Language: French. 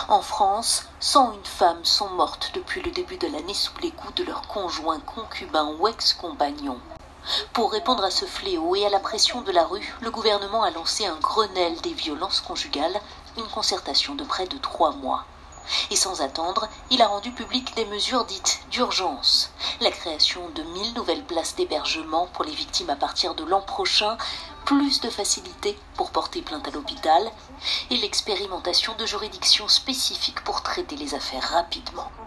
En France, 101 femmes sont mortes depuis le début de l'année sous les coups de leurs conjoints, concubins ou ex-compagnons. Pour répondre à ce fléau et à la pression de la rue, le gouvernement a lancé un Grenelle des violences conjugales, une concertation de près de 3 mois. Et sans attendre, il a rendu public des mesures dites d'urgence. La création de 1000 nouvelles places d'hébergement pour les victimes à partir de l'an prochain, plus de facilité pour porter plainte à l'hôpital et l'expérimentation de juridictions spécifiques pour traiter les affaires rapidement.